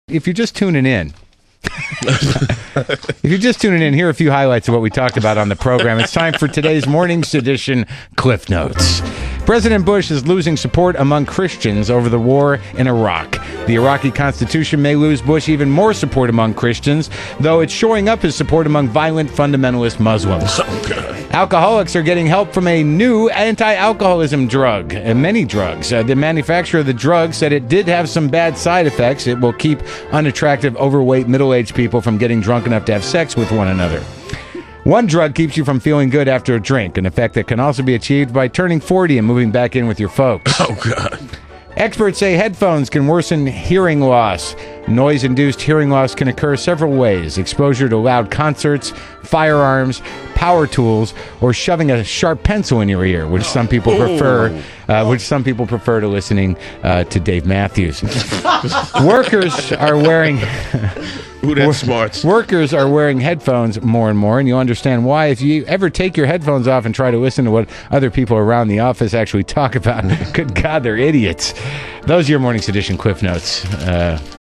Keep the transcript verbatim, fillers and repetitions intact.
If you're just tuning in, if you're just tuning in, here are a few highlights of what we talked about on the program. It's time for today's morning's edition Cliff Notes. President Bush is losing support among Christians over the war in Iraq. The Iraqi Constitution may lose Bush even more support among Christians, though it's shoring up his support among violent fundamentalist Muslims. Alcoholics are getting help from a new anti-alcoholism drug, and many drugs. Uh, the manufacturer of the drug said it did have some bad side effects. It will keep unattractive, overweight, middle-aged people from getting drunk enough to have sex with one another. One drug keeps you from feeling good after a drink, an effect that can also be achieved by turning forty and moving back in with your folks. Oh, God. Experts say headphones can worsen hearing loss. Noise-induced hearing loss can occur several ways: exposure to loud concerts, firearms, power tools, or shoving a sharp pencil in your ear, which some people prefer, uh, which some people prefer to listening uh, to Dave Matthews. Workers are wearing... Ooh, that's smart. Workers are wearing headphones more and more, and you'll understand why if you ever take your headphones off and try to listen to what other people around the office actually talk about. Good God, they're idiots. Those are your morning's edition Cliff Notes. Uh,